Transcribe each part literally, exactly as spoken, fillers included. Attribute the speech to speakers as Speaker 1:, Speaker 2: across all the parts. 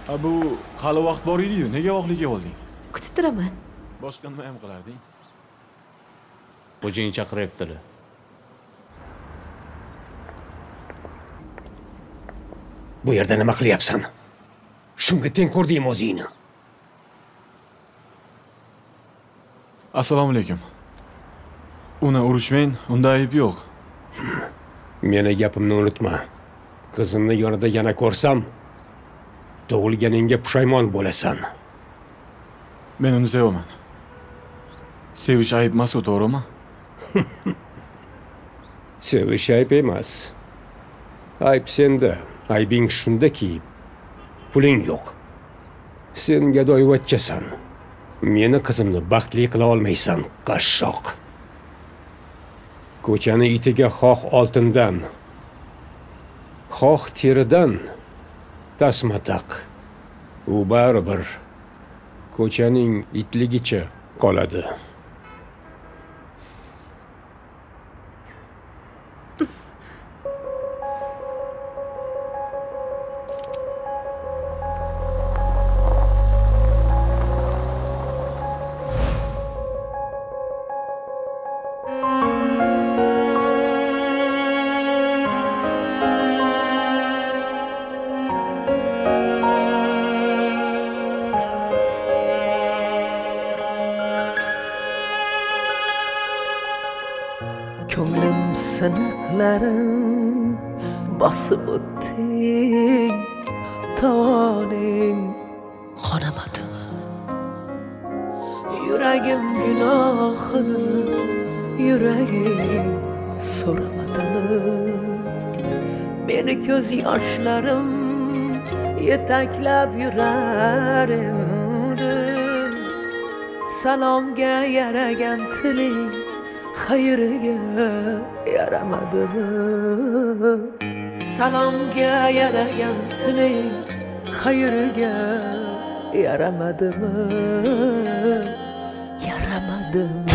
Speaker 1: Ha bu hali vaqt bor edi-yu, nega voqlikka olding?
Speaker 2: Kutib turaman.
Speaker 1: Boshqa nima ham qilarding?
Speaker 3: Xo'jaying chaqiryaptilar.
Speaker 4: Bu yerda nima qilyapsan? Shunga teng ko'rdingmi o'zingni?
Speaker 1: Assalomu alaykum. Uni urushmang, unda ayb yo'q.
Speaker 4: Meni gapimni unutma. Qizimni yonida yana ko'rsam, tug'ilganingga pushaymon bo'lasan.
Speaker 1: Men uni sevaman. Sevish ayb emas, to'g'rimi?
Speaker 4: Sevish ayb emas. Ayb senda. Aybing shundaki, puling yo'q. Sen gadoyvachchasan. Meni qizimni baxtli qila olmaysan, qashshoq. Ko'chani itiga xoh oltindan, xoh teridan tasma taq. U baribir ko'chaning itligicha qoladi.
Speaker 5: Ko'nglim siniqlarim bosib o'tding, toning qonamadimi? Yuragim gunohini, yuragim so'ramadimi? Meni ko'z yoshlarim yetaklab yurar edi. Salomga yaragan tiling xayriga yaramadimi? Salomga yaragan tiling xayriga yaramadimi? Yaramadimi?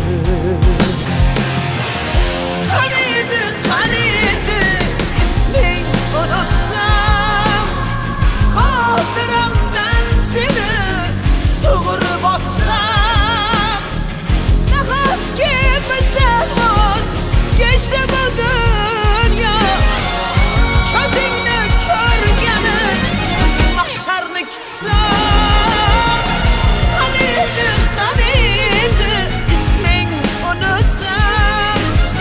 Speaker 5: Qaniydi, qaniydi isming unutsam, xotiramdan seni sug'urib otsam, nahotki bizdan voz kechdi bu dunyo, ko'zingni ko'rgani mahsharni kutsam. Qaniydi, qaniydi isming unutsam,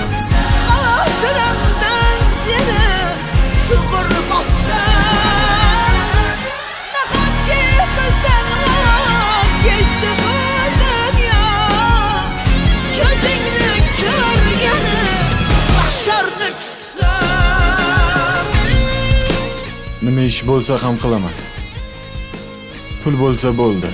Speaker 5: xotiramdan seni sug'urib otsam, nahotki bizdan voz kechdi bu dunyo, ko'zingni ko'rgani mahsharni kutsam.
Speaker 1: Nima ish bo'lsa ham qilaman. Pul bo'lsa bo'ldi.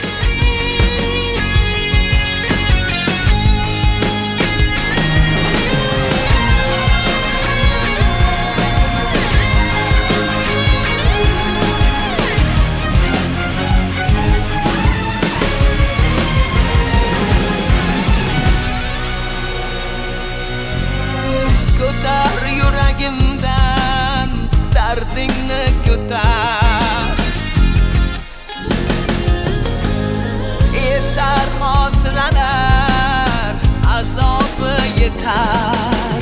Speaker 5: Ko'tar yuragimdan dardingni ko'tar. Yetar xotiralar, azobi yetar.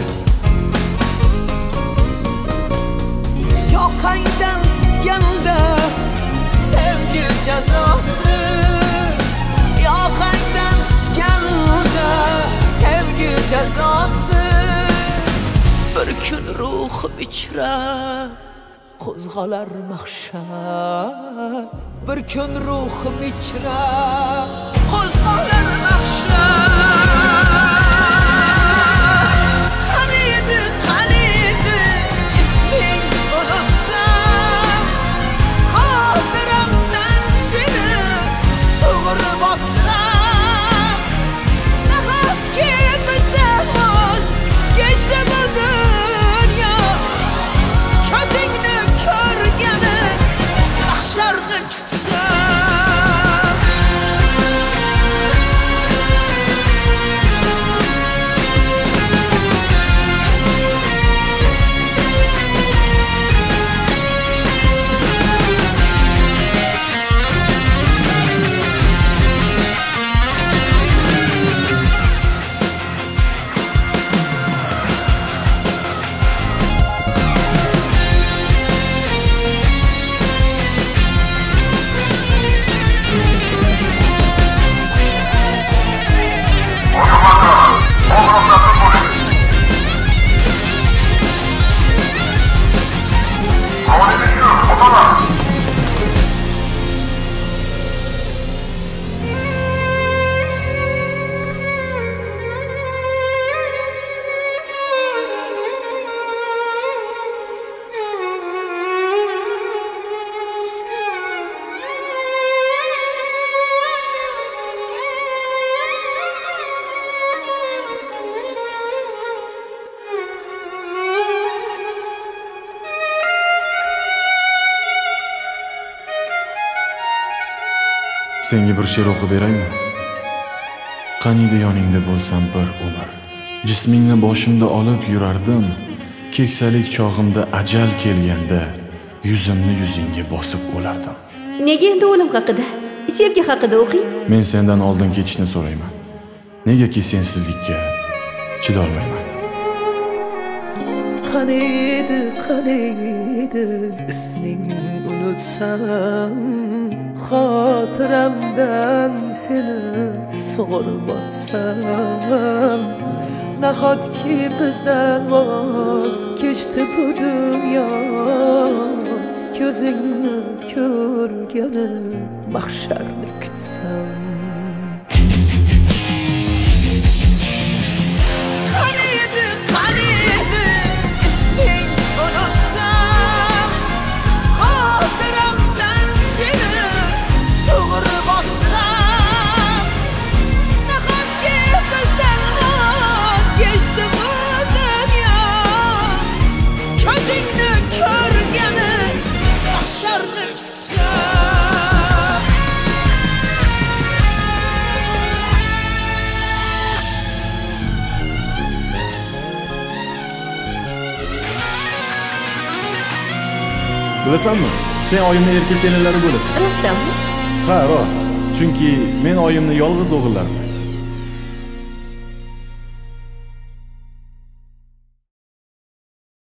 Speaker 5: Yoqangdan tutganda sevgi jazosi, yoqangdan tutganda sevgi jazosi. Bir kun ruhim ichra qo'zg'alar mahshar. Bir kun ruhim ichra qo'zg'alar mahshar. Qaniydi, qaniydi isming unutsam, xotiramdan seni sug'urib otsam, nahotki bizdan voz kechdi bu dunyo, ko'zingni ko'rgani mahsharni kutsam.
Speaker 1: Senga bir she'r o'qib beraymi? Qaniydi yoningda bo'lsam bir umr. Jismingni boshimda olib yurardim. Keksalik chog'imda ajal kelganda yuzimni yuzingga bosib o'lardim.
Speaker 2: Nega endi o'lim haqida, sevgi haqida o'qing?
Speaker 1: Men sendan oldin ketishni so'rayman. Negaki sensizlikka chidolmayman.
Speaker 5: Qaniydi, qaniydi isming unutsam, xotiramdan seni sug'urib o'tsam, nahotki bizdan voz kechdi bu dunyo, ko'zingni ko'rgani mahsharni kutsam. Qaniydi, qaniydi isming unutsam, xotiramdan seni sug'urib o'tsam, nahotki bizdan voz kechdi bu dunyo, ko'zingni ko'rgani mahsharni kutsam.
Speaker 1: Bilasanmi? Sen oyimni erkak kelinlari bo'lasan.
Speaker 2: Rostdanmi?
Speaker 1: Ha, rost. Chunki men oyimni yolg'iz o'g'illarman.